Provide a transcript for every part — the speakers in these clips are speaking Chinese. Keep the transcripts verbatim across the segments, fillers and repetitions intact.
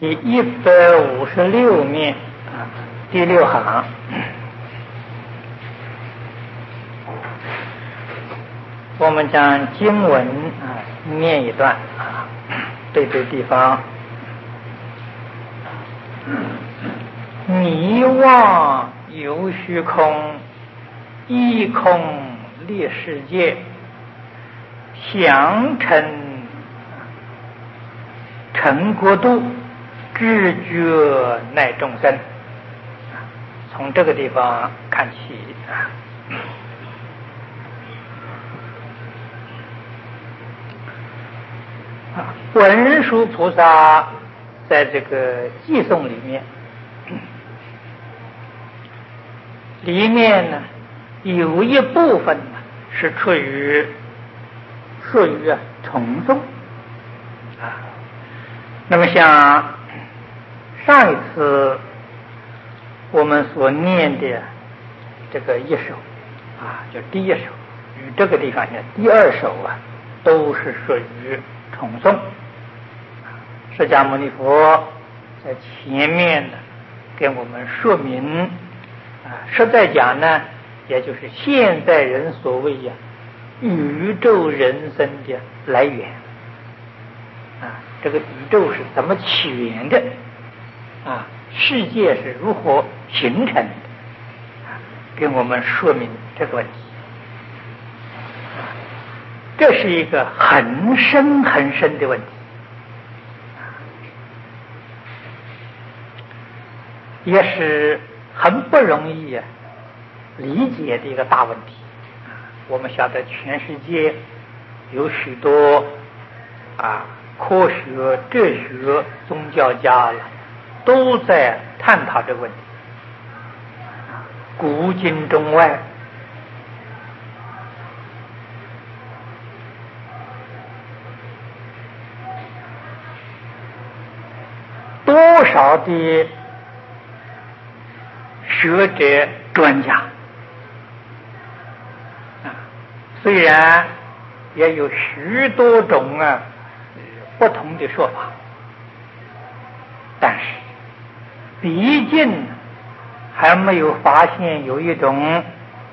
第一百五十六面啊，第六行，我们将经文啊念一段啊，对这地方，迷妄游虚空，依空立世界，想成成国度，知觉乃众生。从这个地方看起啊，文殊菩萨在这个偈颂里面，里面呢有一部分呢是出于属于啊重诵啊。那么像上一次我们所念的这个一首啊，就第一首与这个地方呢第二首啊，都是属于重诵。释迦牟尼佛在前面呢给我们说明啊，实在讲呢，也就是现代人所谓呀、啊、宇宙人生的来源啊，这个宇宙是怎么起源的啊？世界是如何形成的啊？给我们说明这个问题。这是一个很深很深的问题，也是很不容易啊理解的一个大问题。我们晓得全世界有许多啊科学、哲学、宗教家了，都在探讨这个问题，古今中外。多少的学者专家啊，虽然也有许多种啊不同的说法，但是毕竟还没有发现有一种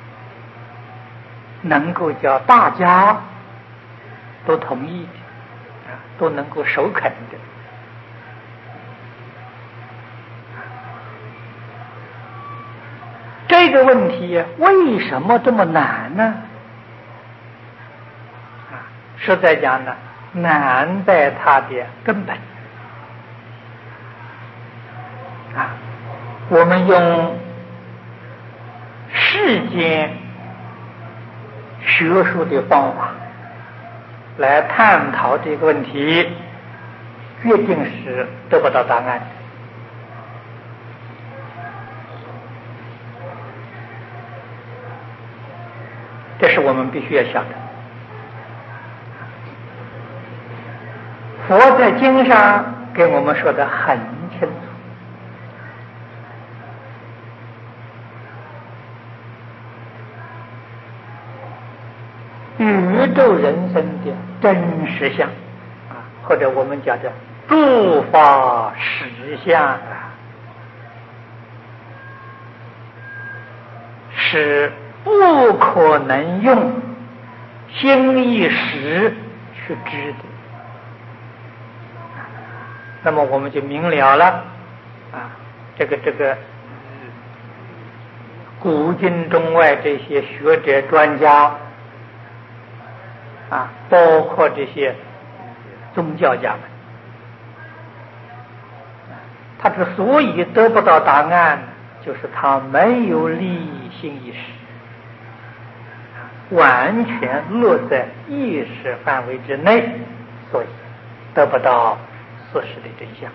能够叫大家都同意的啊，都能够首肯的。这个问题为什么这么难呢？啊，实在讲呢，难在它的根本。啊，我们用世间学术的方法来探讨这个问题，决定是得不到答案的。这是我们必须要晓得。佛在经上给我们说得很清楚，宇宙人生的真实相啊，或者我们讲的诸法实相啊，是不可能用心意识去知的。那么我们就明了了啊，这个这个古今中外这些学者专家啊，包括这些宗教家们，他之所以得不到答案，就是他没有立心意识，完全落在意识范围之内，所以得不到事实的真相。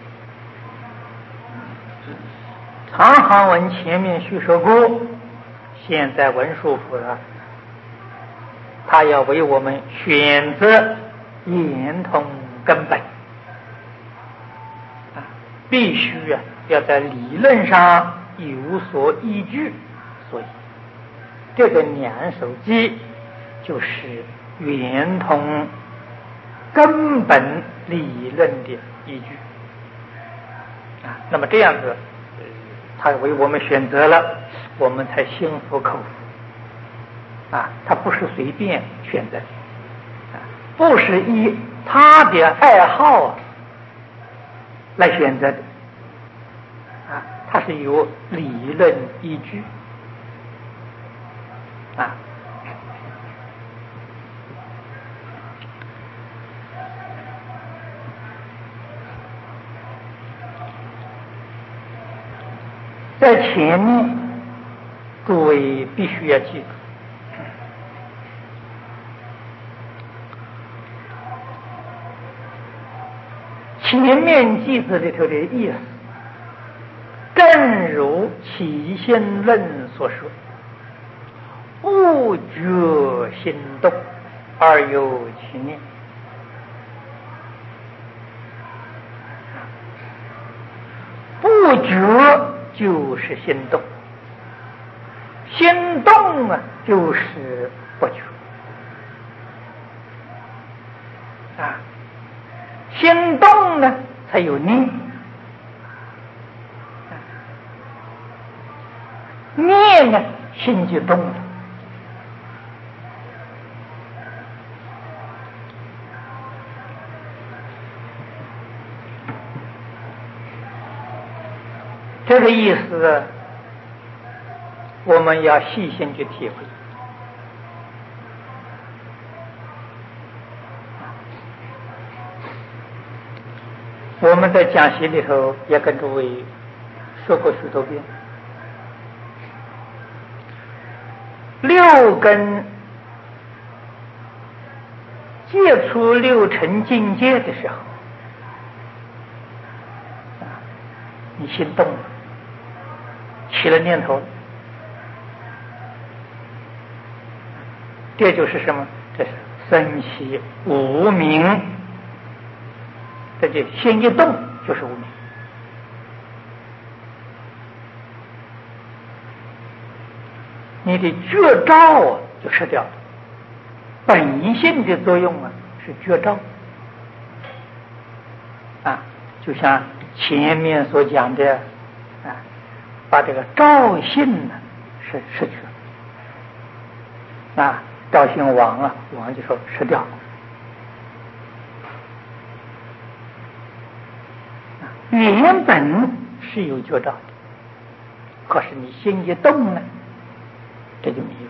长行文前面叙说过，现在文殊菩萨他要为我们选择圆通根本啊，必须啊要在理论上有所依据，所以这个两首偈就是圆通根本理论的依据那么这样子，他为我们选择了，我们才心服口服啊，他不是随便选择的，啊，不是依他的爱好啊来选择的，啊，它是有理论依据啊。在前面，诸位必须要记住，前面句子里头的意思，正如起心论所说，不觉心动而有其念，不觉就是心动，心动啊就是不觉啊，心动呢才有念，念呢心就动了。这个意思我们要细心去体会。我们在讲习里头也跟诸位说过许多遍，六根接触六尘境界的时候，你心动了，起了念头，这就是什么？这是生起无明，这就心一动就是无明。你的觉照就失掉了，本性的作用啊是觉照啊，就像前面所讲的啊，把这个照性呢是失去了啊，照性亡啊，亡就说失掉了。原本是有觉照的，可是你心一动呢，这就没有。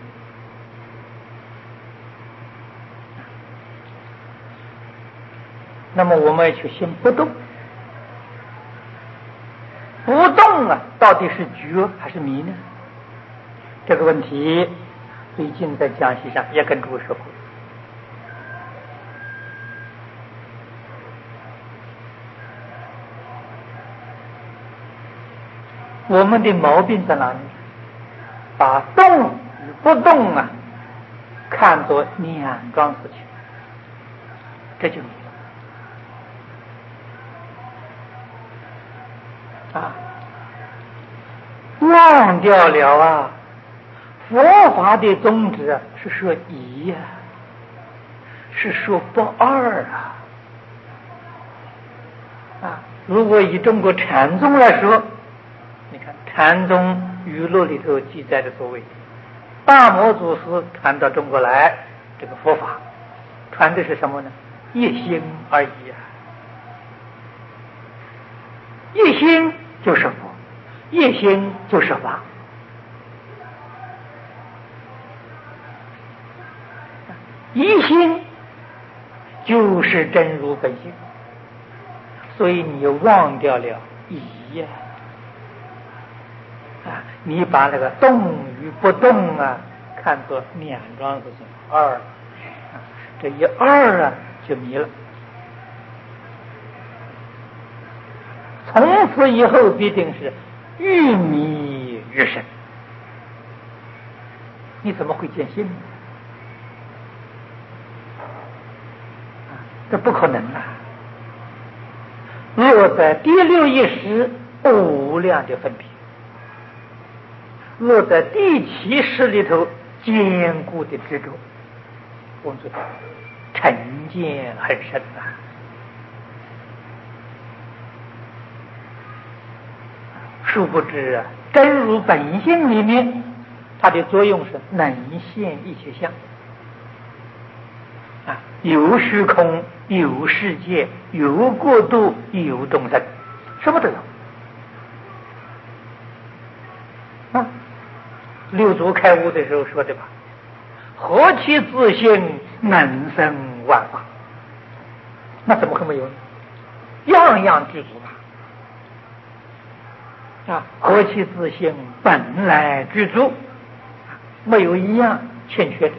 那么我们要去心不动，不动啊，到底是觉还是迷呢？这个问题最近在讲习上也跟诸位说过。我们的毛病在哪里？把动与不动啊看作两桩事情，这就迷了啊，忘掉了啊！佛法的宗旨啊是说一呀、啊，是说不二啊啊！如果以中国禅宗来说，你看禅宗语录里头记载的所谓大摩祖师传到中国来，这个佛法传的是什么呢？一心而已啊！一心就是佛，一心就是法。一心就是真如本性，所以你又忘掉了一呀啊！你把那个动与不动啊看作两桩事情，二啊，这一二啊就迷了。从此以后必定是愈迷愈深，你怎么会见性呢？这不可能啊！落在第六意识无量的分别，落在第七识里头坚固的执着，我们说成见很深啊！ 殊不知啊，真如本性里面，它的作用是能现一切相啊，有虚空，有世界，有国度，有众生，什么都有啊。六祖开悟的时候说的吧，何其自性，能生万法。那怎么会没有呢？样样具足啊！啊，何其自性，本来具足，没有一样欠缺的。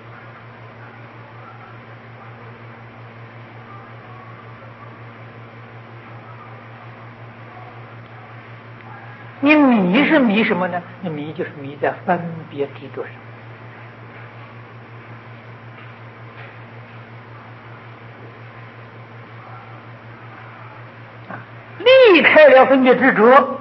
你迷是迷什么呢？你迷就是迷在分别执着上。啊，离开了分别执着，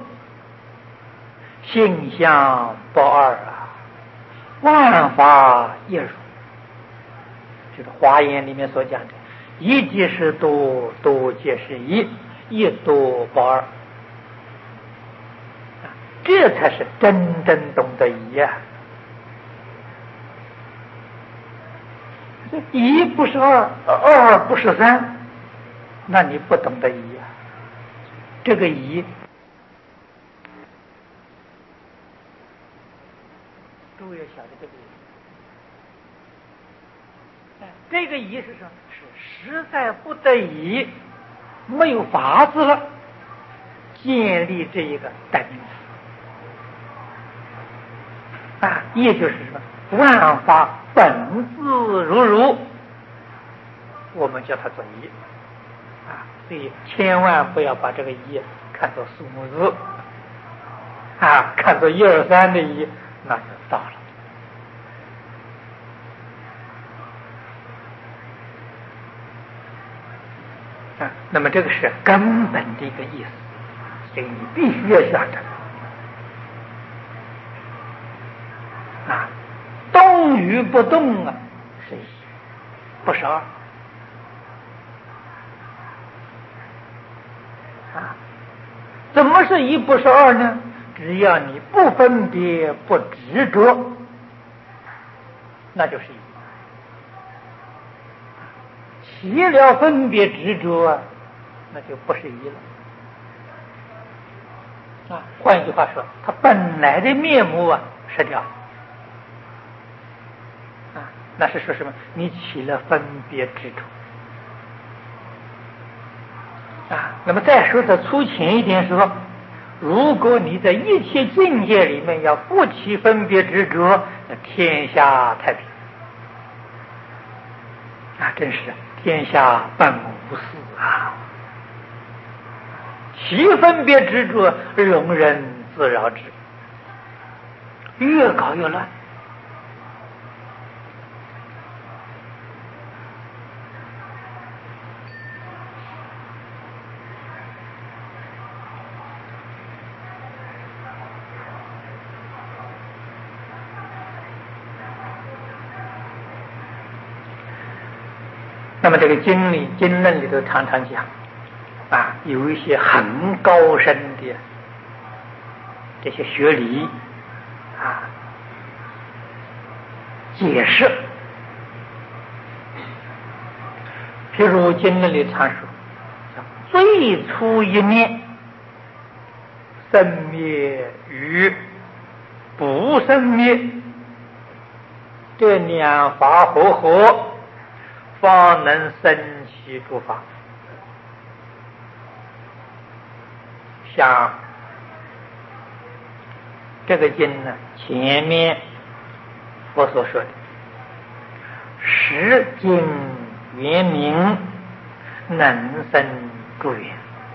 性相不二啊，万法一如。就是华严里面所讲的，一即是多，多即是一，一多不二。这才是真正懂得一呀、啊！一不是二，二不是三，那你不懂得一呀、啊！这个一，诸位要晓得这个一，哎，这个一是什么？是实在不得已，没有法子了，建立这一个代名词。啊，也就是什么？万法本自如如，我们叫它做一啊，所以千万不要把这个一看作数目字啊，看作一二三的一，那就糟了啊。那么这个是根本的一个意思，所以你必须要晓得。啊，动与不动啊，是一，不是二啊。怎么是一不是二呢？只要你不分别不执着，那就是一。起了分别执着啊，那就不是一了啊。换句话说，它本来的面目啊失掉了。那是说什么？你起了分别执着啊。那么再说的粗浅一点说，如果你在一切境界里面要不起分别执着，那天下太平啊！真是天下本无事啊！起分别执着，容人自扰之，越搞越乱。那么这个经里经论里头常常讲啊，有一些很高深的这些学理啊解释，譬如经论里常说最初一念生灭与不生灭，这两法合合，方能生起诸法。像这个经呢，前面我所说的识经圆明，能生诸缘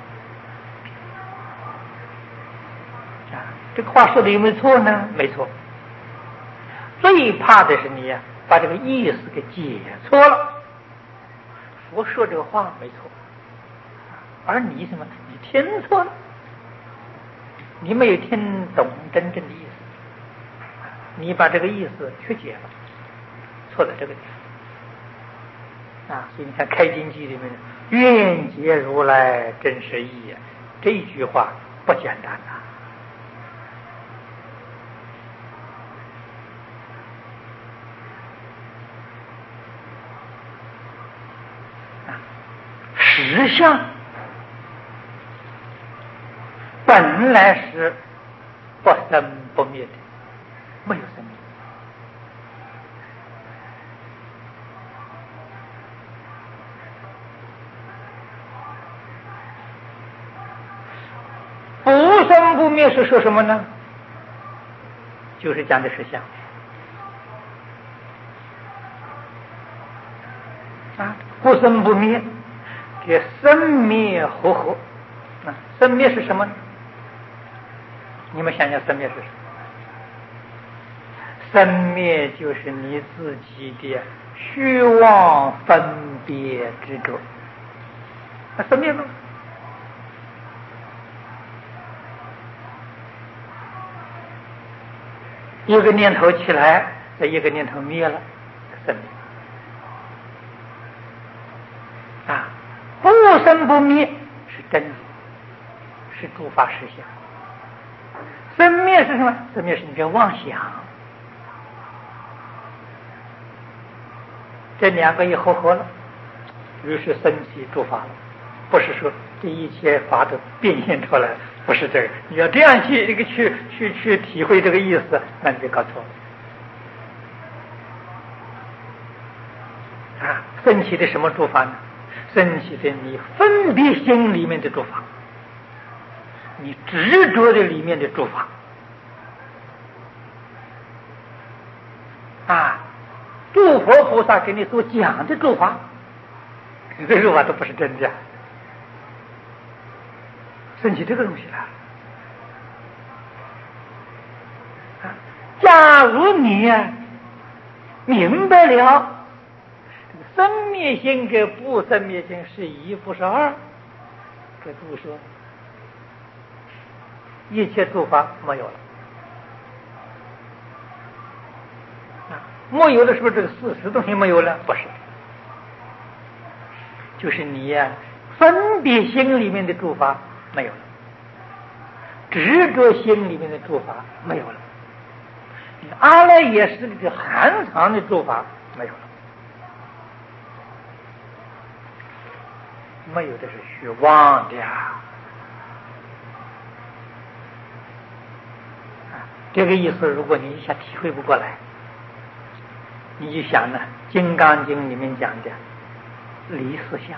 啊，这个话说的有没有错呢？没错。最怕的是你呀、啊，把这个意思给解错了。佛说这个话没错，而你什么？你听错了，你没有听懂真正的意思，你把这个意思曲解了，错在这个地方啊。所以你看《开经记》里面“愿解如来真实义”这一句话不简单呐实相本来是不生不灭的，没有生命。不生不灭是说什么呢？就是讲的实相啊，不生不灭，这生灭合合啊，生灭是什么呢？你们想想，生灭是什么？生灭就是你自己的虚妄分别执着，那生灭吗？一个念头起来，这一个念头灭了，生灭啊，不生不灭是真如，是诸法实相。生灭是什么？生灭是你的妄想，这两个一合合了，于是生起诸法了。不是说这一切法都变现出来，不是这个。你要这样去这个去去去体会这个意思，那你就搞错了啊！生起的什么诸法呢？生起的你分别心里面的诸法，你执着的里面的诸法啊，诸佛菩萨给你所讲的诸法，这个诸法都不是真的。生起这个东西来啊！假如你呀、啊、明白了，生灭心跟不生灭心是一不是二，这注说一切诸法没有了啊！没有了，是不是这个事实东西没有了？不是，就是你呀、啊、分别心里面的诸法没有了，执着心里面的诸法没有了，阿赖耶识里的含藏的诸法没有了，没有的是虚妄的呀。这个意思，如果你一下体会不过来，你就想呢，《金刚经》里面讲的离四相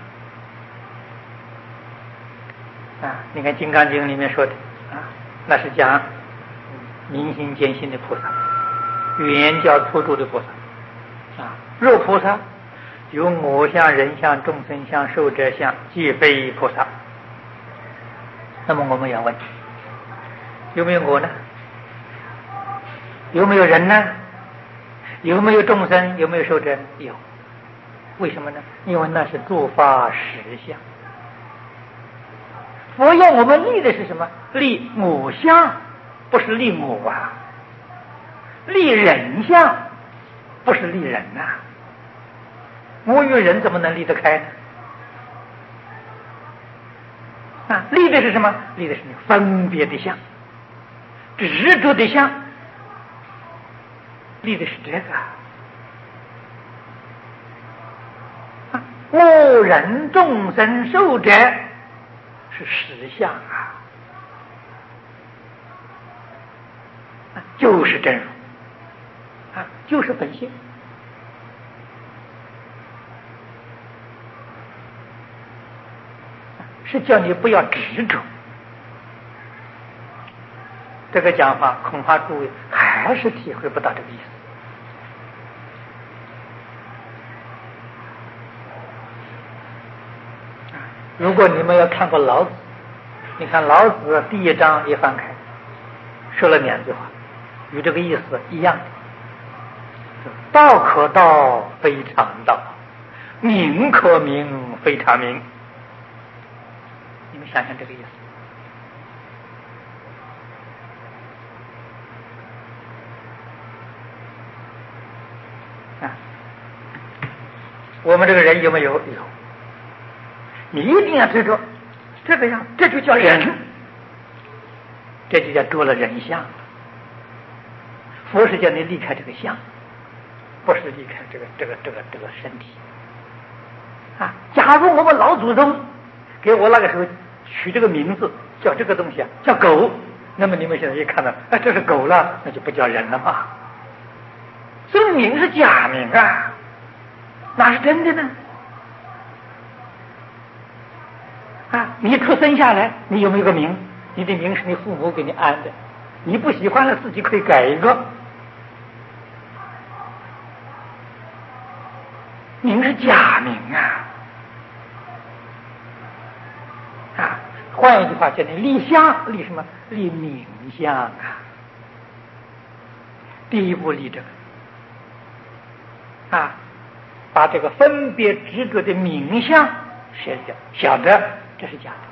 啊，你看《金刚经》里面说的啊，那是讲明心见性的菩萨，圆教初住的菩萨啊。若菩萨有我相、人相、众生相、寿者相，即非菩萨。那么我们要问，有没有我呢？有没有人呢？有没有众生？有没有寿者？有。为什么呢？因为那是诸法实相。佛要我们立的是什么？立我相，不是立我啊；立人相，不是立人呐、啊。我与人怎么能离得开呢？啊，立的是什么？立的是你分别的相，执着的相，立的是这个。啊，我人众生寿者是实相啊，啊就是真如啊，就是本性。是叫你不要执着。这个讲法恐怕诸位还是体会不到这个意思。如果你们要看过老子，你看老子第一章一翻开，说了两句话，与这个意思一样的：道可道，非常道；名可名，非常名。你们想想这个意思啊？我们这个人有没有？有。你一定要知道，这个样，这就叫人，这就叫多了人相。佛是叫你离开这个相，不是离开这个这个这个这个身体啊。假如我们老祖宗给我那个时候取这个名字叫这个东西啊叫狗，那么你们现在一看到，哎，这是狗了，那就不叫人了嘛。所以名是假名啊，哪是真的呢？啊，你出生下来，你有没有个名？你的名是你父母给你安的，你不喜欢了，自己可以改一个。名是假名啊，啊，换一句话叫你立相，立什么？立名相啊。第一步立这个，啊，把这个分别执着的名相舍掉，晓得这是假的，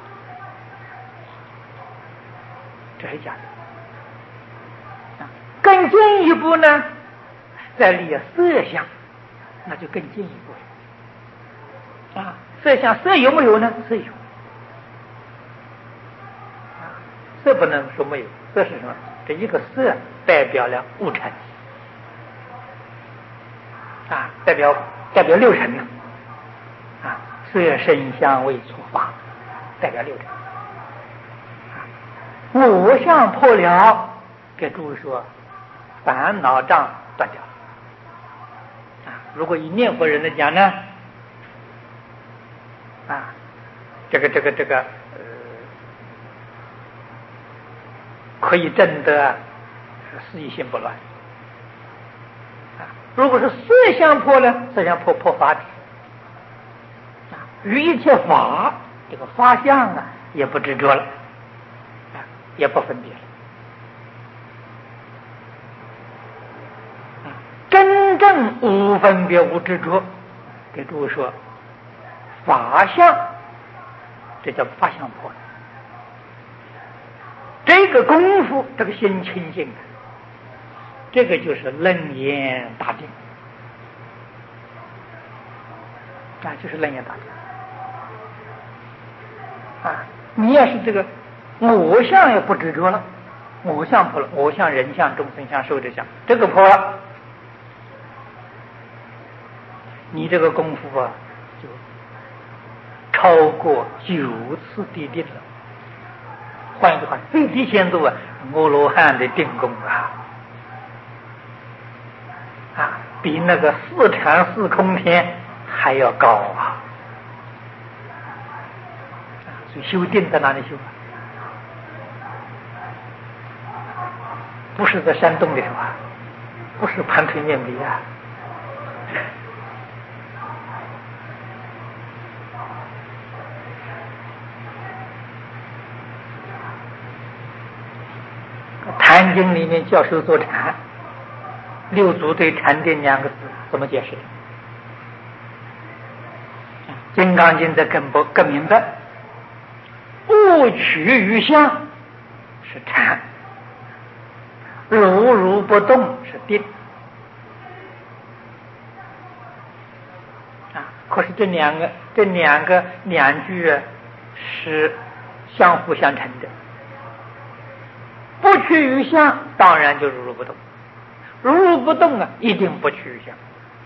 这是假的。啊，更进一步呢，再立色相，那就更进一步了。啊，色相色有没有呢？色有。啊，色不能说没有，色是什么？这一个色代表了五尘，啊，代表代表六尘呢。啊，色声香味触法，代表六尘。我相破了，给诸位说，烦恼障断掉。啊，如果以念佛人来讲呢，啊，这个这个这个呃，可以证得四意心不乱。啊，如果是色相破呢，色相破破法体。啊，于一切法这个法相啊，也不执着了。也不分别了。啊，真正无分别无执着，给诸位说，法相，这叫法相破。这个功夫，这个心清净，这个就是楞严大定。啊，就是楞严大定。啊，你要是这个。我相也不执着了，我相破了，我相、人相、众生相、寿者相，这个破了，你这个功夫啊，就超过九次地定了。换一句话，最低限度啊，阿罗汉的定功啊，啊，比那个四禅四空天还要高啊！所以修定在哪里修？不是在山洞里头啊，不是盘腿面壁啊。坛经里面教授坐禅，六祖对禅定两个字怎么解释？金刚经在更不更明白，不取于相是禅，如如不动是定。啊，可是这两个这两个两句啊是相互相成的。不趋于相，当然就如如不动；如如不动啊，一定不趋于相。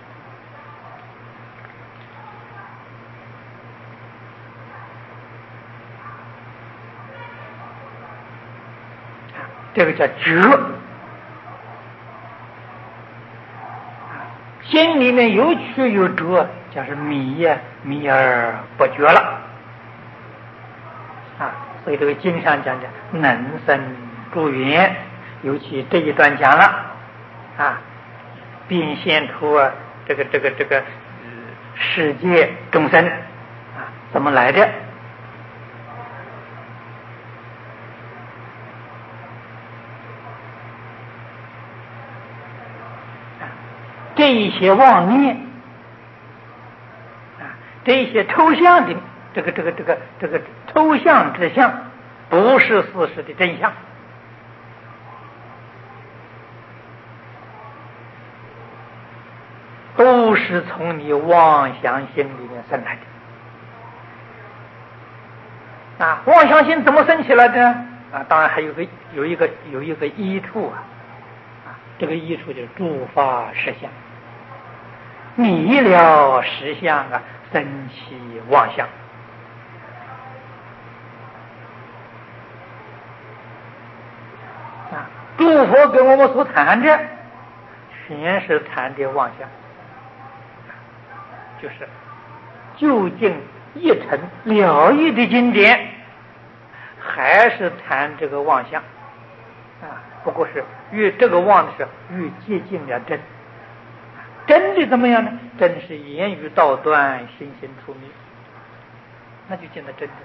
这个叫觉。心里面有曲有着，叫是迷呀、啊，迷而不觉了。啊，所以这个经上讲的能生诸缘，尤其这一段讲了啊，变现出啊这个这个这个、呃、世界众生啊怎么来的？这一些妄念啊，这一些抽象的这个这个这个这个抽象之相，不是事实的真相。都是从你妄想心里面生来的。啊，妄想心怎么生起来的？啊，当然还有个有一个有一个依处啊，啊，这个依处就是诸法实相。迷了实相啊，生起妄想。 诸佛跟我们所谈的，全是谈的妄想，就是究竟一成了义的经典，还是谈这个妄想啊。不过是越这个妄的时候，越接近了真。真的怎么样呢？真是言语道断，心行出迷，那就见到真的。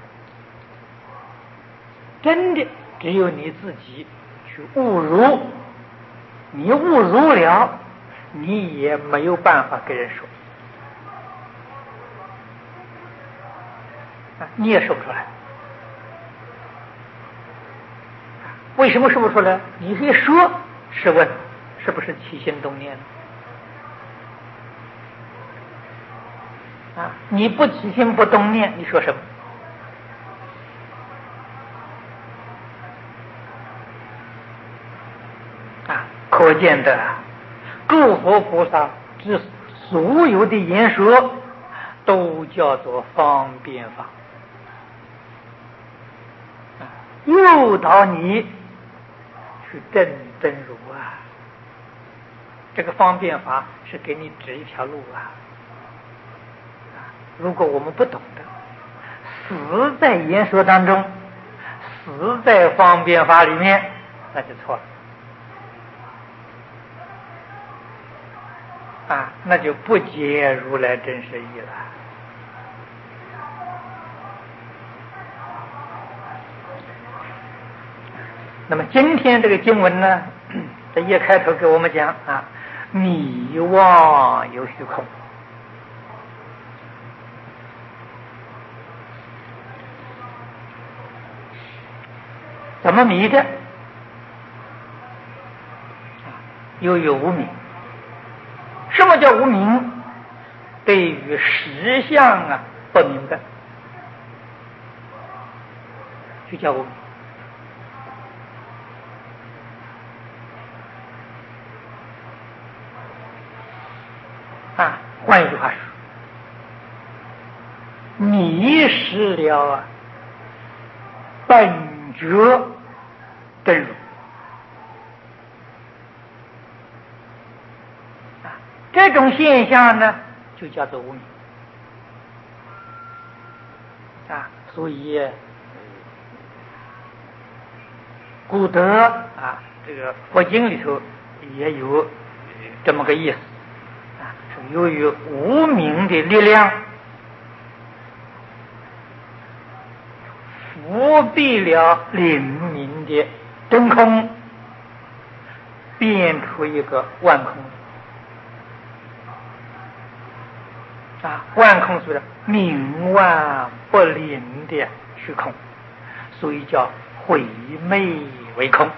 真的只有你自己去悟入，你悟入了，你也没有办法跟人说，啊，你也说不出来。为什么说不出来？你一说，试问是不是起心动念呢？啊，你不起心不动念，你说什么？啊，可见的诸佛菩萨之所有的言说，都叫做方便法，啊，诱导你去证真如啊。这个方便法是给你指一条路啊。如果我们不懂得，死在言说当中，死在方便法里面，那就错了啊，那就不解如来真实义了。那么今天这个经文呢，在一开头给我们讲啊，迷妄有虚空。怎么迷的？又有无明。什么叫无明？对于实相啊不明白，就叫无明。啊，换一句话说，迷失了啊本觉真如。这种现象呢，就叫做无明啊。所以古德啊，这个佛经里头也有这么个意思啊，是由于无明的力量伏蔽了灵明的真空，变出一个万空啊，万空是明万不灵的虚空，所以叫毁昧为空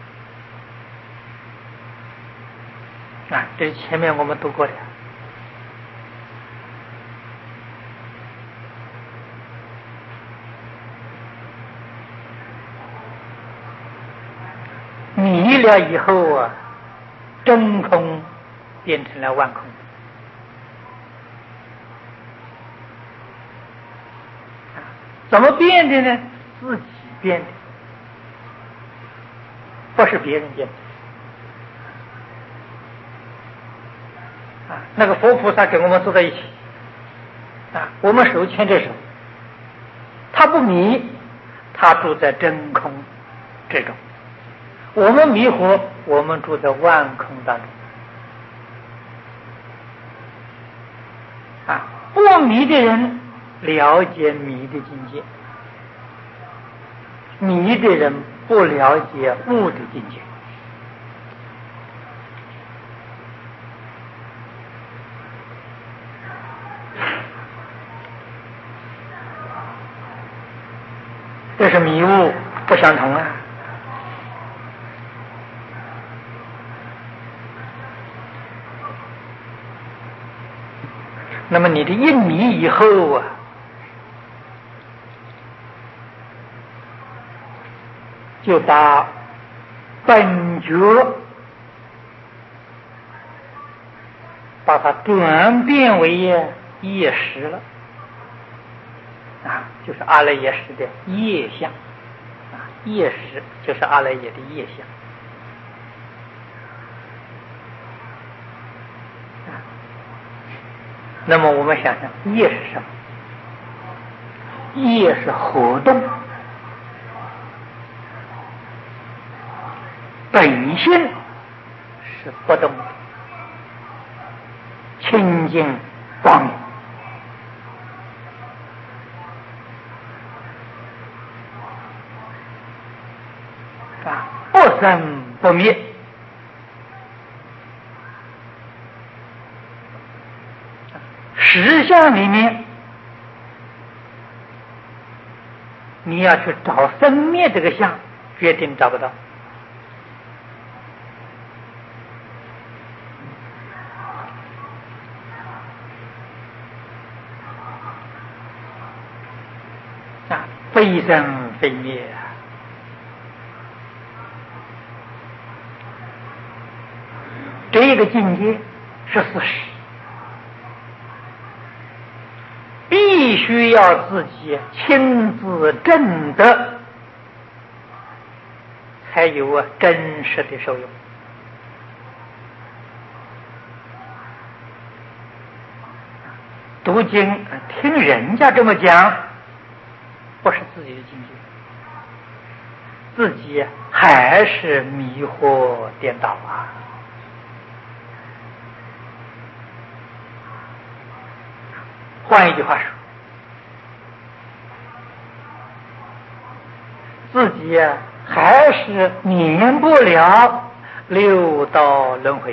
啊。这是前面我们读过的。迷了以后啊，真空变成了万空。怎么变的呢？自己变的，不是别人变的。啊，那个佛菩萨跟我们坐在一起，啊，我们手牵着手，他不迷，他住在真空之中；我们迷惑，我们住在万空当中。啊，不迷的人了解迷的境界，迷的人不了解悟的境界。这是迷悟不相同啊。那么你的一迷以后啊，就把本觉把它转变为业识了啊，就是阿赖耶识的业相啊，业识就是阿赖耶的业相那么我们想想，业是什么？业是活动，本性是不动的，清净光明啊，不生不灭。实相里面，你要去找生灭这个相，决定找不到。啊，非生非灭啊！这个境界是事实，必须要自己亲自证得，才有啊真实的受用。读经听人家这么讲，不是自己的境界，自己还是迷惑颠倒啊！换一句话说，自己还是免不了六道轮回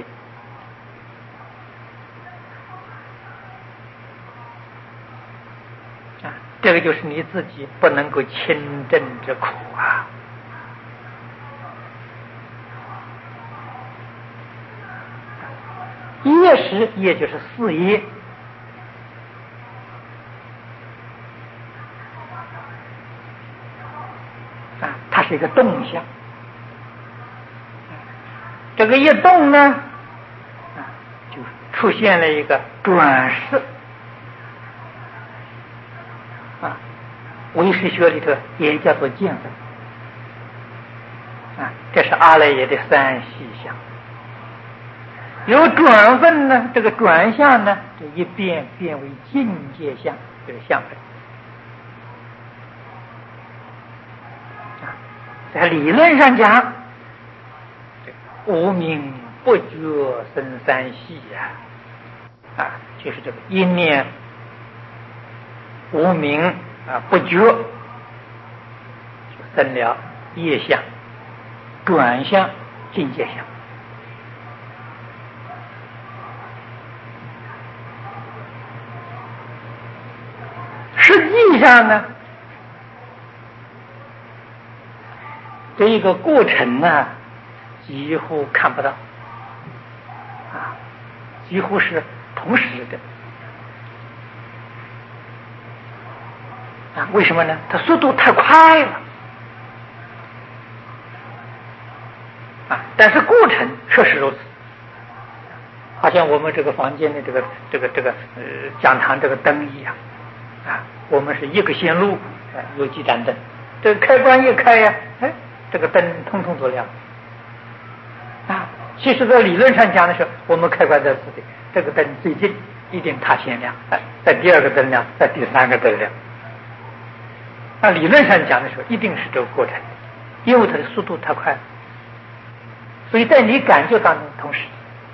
啊！这个就是你自己不能够亲证之苦啊！业识也就是四业。它是一个动向，这个一动呢，就出现了一个转世啊，唯识学里头也叫做见分啊，这是阿赖耶的三细相。有转分呢，这个转向呢，这一变变为境界相，这个相分。在理论上讲，无明不觉生三系呀，啊，就是这个一念无明啊不觉，就生了业相、转向、境界相。实际上呢，这一个过程呢，几乎看不到，啊，几乎是同时的，啊，为什么呢？它速度太快了，啊，但是过程确实如此，好像我们这个房间的这个这个这个呃讲堂这个灯一样，啊，我们是一个线路，啊，有几盏灯，这个开关一开呀，哎。这个灯通通都亮啊！其实，在理论上讲的时候，我们开关在此地，这个灯最近一定它先亮，哎，在第二个灯亮，在第三个灯亮。那理论上讲的时候，一定是这个过程，因为它的速度太快了，所以在你感觉当中同时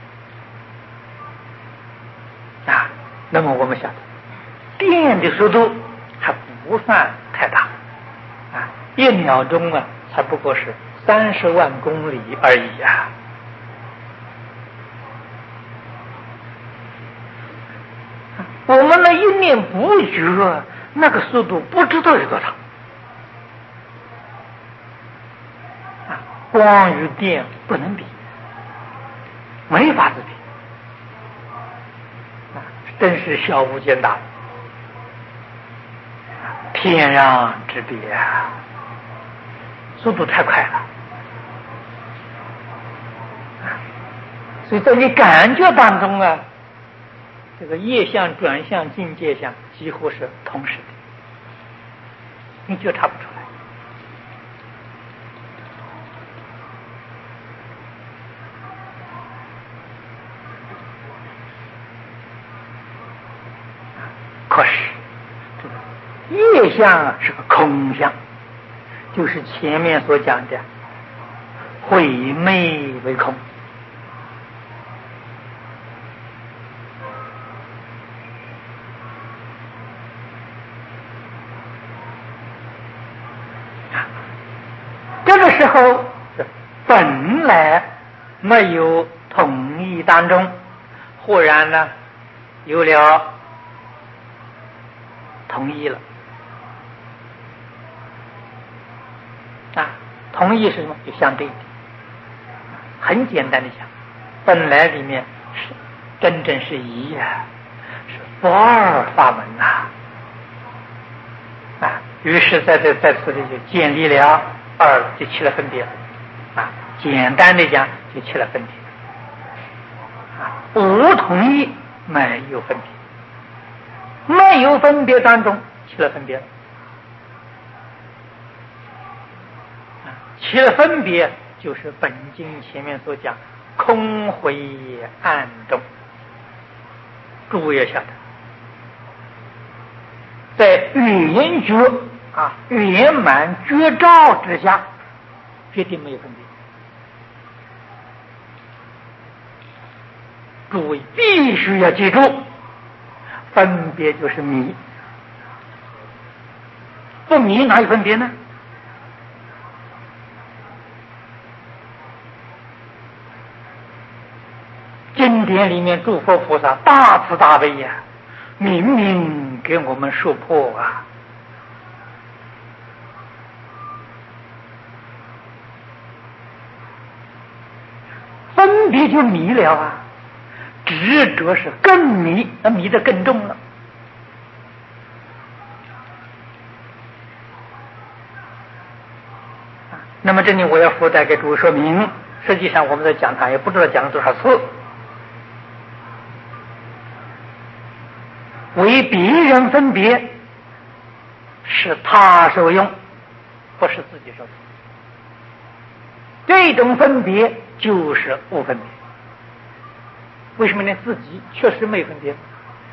啊，那么我们晓得，电的速度还不算太大啊，一秒钟啊。才不过是三十万公里而已啊！我们的一念不觉，那个速度不知道有多长啊！光与电不能比，没法子比啊！真是小巫见大巫，天壤之别啊！速度太快了，所以在你感觉当中啊，这个业相、转向、境界相几乎是同时的，你觉察不出来。 业相啊是个空相，就是前面所讲的毁昧为空。这个时候本来没有同意当中，忽然呢有了同意了啊！同意是什么？就相对的，很简单的讲，本来里面是真正是一啊，是不二法门呐啊！于是在这在此里就建立了二，就起了分别啊！简单的讲，就起了分别啊！无同意没有分别，没有分别当中起了分别啊！起了分别就是本经前面所讲空回暗动。诸位要晓得，在圆觉啊圆满觉照之下，决定没有分别。诸位必须要记住，分别就是迷，不迷哪有分别呢？经典里面诸佛菩萨大慈大悲呀、啊，明明给我们说破啊。分别就迷了啊，执着是更迷，那迷得更重了。那么这里我要附带给诸位说明，实际上我们在讲堂也不知道讲了多少次，为别人分别是他受用，不是自己受用。这种分别就是无分别。为什么呢？自己确实没分别。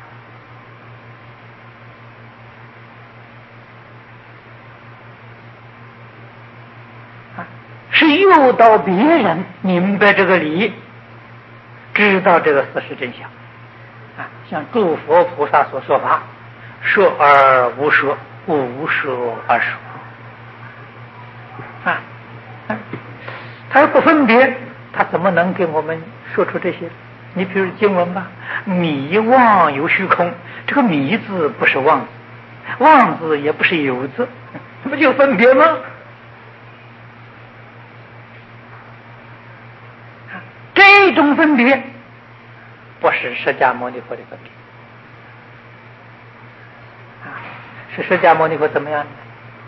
啊，是诱导别人明白这个理，知道这个事实真相。啊，像诸佛菩萨所说法，说而无说，无说而说。啊，他不分别，他怎么能给我们说出这些？你比如经文吧，迷妄有虚空，这个迷字不是妄字，妄字也不是有字，这不就分别吗？这种分别不是释迦牟尼佛的分别啊，是释迦牟尼佛怎么样呢？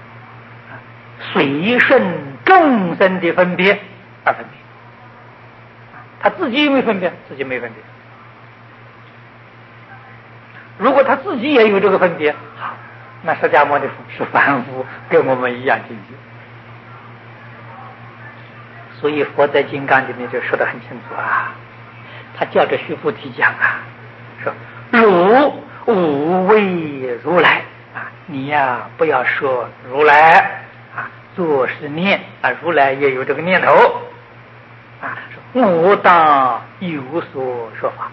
随顺众生的分别而分别，他自己有没有分别？自己没有分别。如果他自己也有这个分别，好，那释迦牟尼佛是凡夫，跟我们一样境界。所以佛在金刚里面就说得很清楚啊，他叫着须菩提讲啊，说汝无为如来啊，你呀不要说如来啊，作是念啊，如来也有这个念头啊，我当有所说法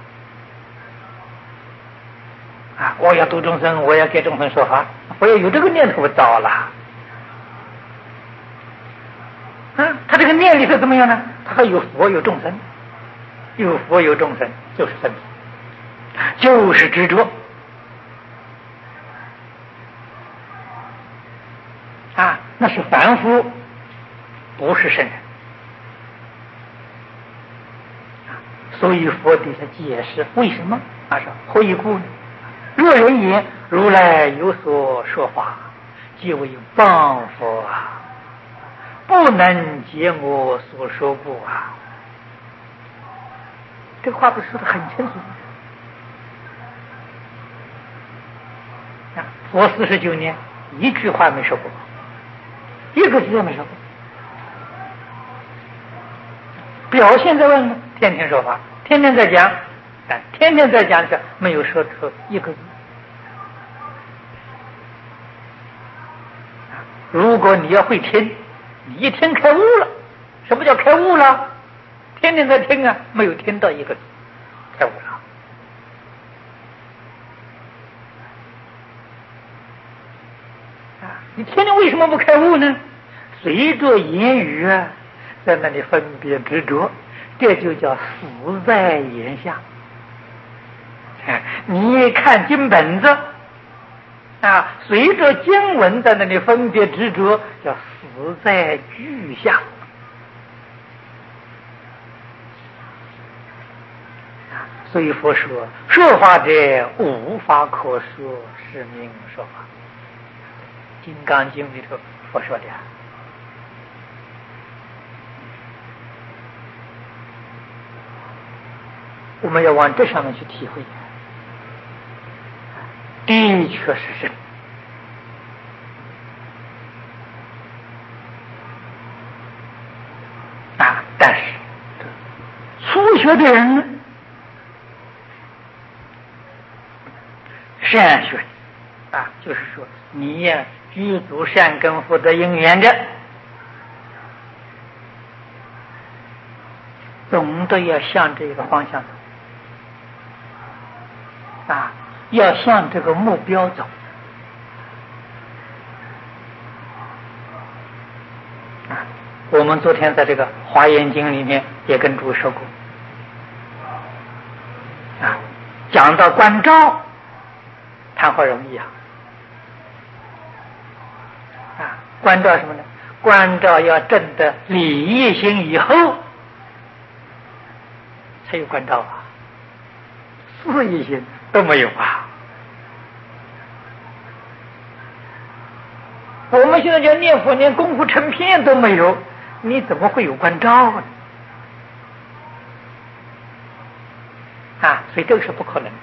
啊，我要度众生，我要给众生说法，我要有这个念头，糟了啊！他这个念里头怎么样呢？他还有佛有众生，有佛有众生，就是分别，就是执着啊，那是凡夫，不是圣人。所以佛底下解释为什么啊？说何以故呢？若人言如来有所说法，皆为谤佛啊，不能解我所说故啊。这个话不是说的很清楚啊？佛四十九年一句话没说过，一个字也没说过。表现在外面，天天说法，天天在讲，但天天在讲的没有说出一个字如果你要会听，你一听开悟了。什么叫开悟了？天天在听啊，没有听到一个字，开悟了。啊，你天天为什么不开悟呢？随着言语啊，在那里分别执着，这就叫死在言下。啊，你看经本子啊，随着经文在那里分别执着，叫死在句下。所以佛说，说法者无法可说，是名说法。金刚经里头佛说的，我们要往这上面去体会，的确是真啊。但是初学的人呢，善学啊，就是说你呀具足善根福德因缘的，总的要向这个方向走啊，要向这个目标走啊。我们昨天在这个华严经里面也跟诸位说过啊，讲到观照谈何容易啊！啊，关照什么呢？关照要证得理业心以后，才有关照啊，事业心都没有啊。我们现在叫念佛，连功夫成片都没有，你怎么会有关照呢？啊，所以这个是不可能的。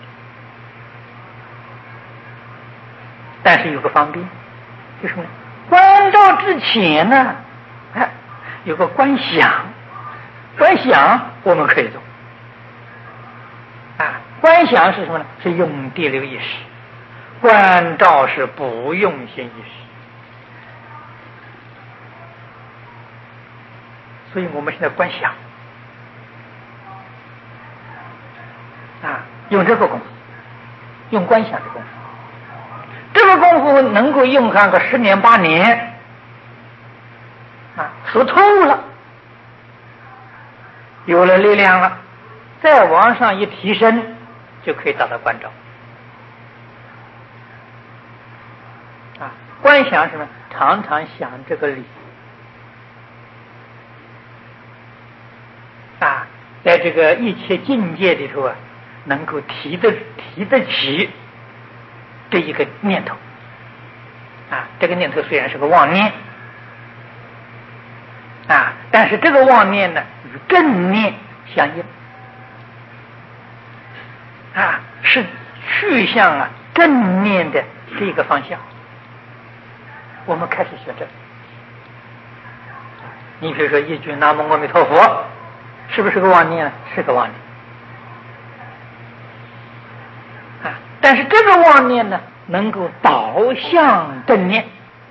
但是有个方便，就是什么？观照之前呢，哎，有个观想，观想我们可以做啊。观想是什么呢？是用第六意识，观照是不用心意识。所以我们现在观想啊，用这个功夫，用观想的功夫。这个功夫能够用上个十年八年啊，熟透了，有了力量了，再往上一提升，就可以达到观照啊。观想什么？常常想这个理啊，在这个一切境界里头啊，能够提得提得起这一个念头啊，这个念头虽然是个妄念啊，但是这个妄念呢与正念相应啊，是去向啊正念的这个方向。我们开始学这个，你比如说一句南无阿弥陀佛，是不是个妄念？是个妄念啊，但是这个妄念呢，能够导向正念。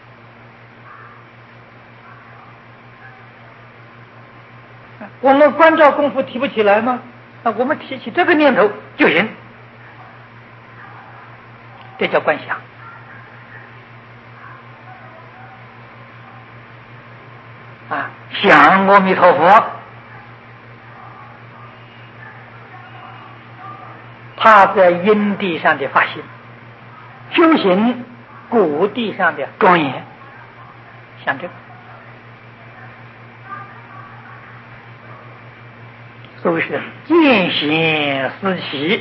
我们观照功夫提不起来吗？啊，我们提起这个念头就行，这叫观想啊，想阿弥陀佛，他在因地上的发心，修行果地上的庄严，想这个。所谓是见贤思齐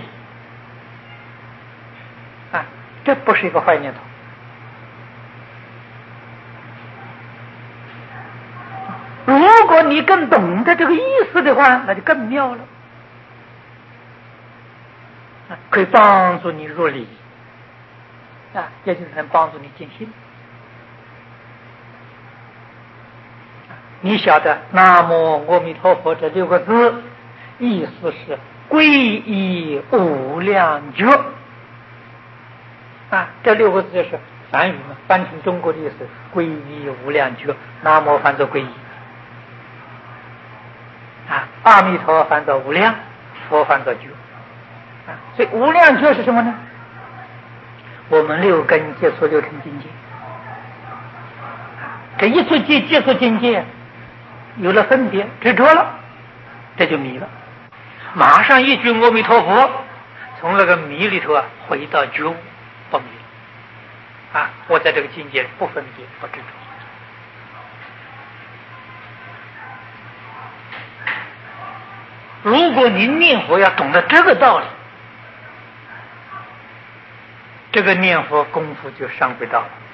啊，这不是一个坏念头。如果你更懂得这个意思的话，那就更妙了啊，可以帮助你入理啊，也就是能帮助你静心。你晓得南无阿弥陀佛这六个字意思是皈依无量觉啊，这六个字是梵语嘛，翻成中国的意思，皈依无量觉，南无翻作皈依啊，阿弥陀佛翻作无量，佛翻作觉啊，所以无量觉是什么呢？我们六根接触六尘境界，这一触接接触境界，有了分别执着了，这就迷了。马上一句阿弥陀佛，从那个迷里头啊回到觉悟，不迷了啊！我在这个境界不分别不执着。如果您念佛要懂得这个道理，这个念佛功夫就上轨道了。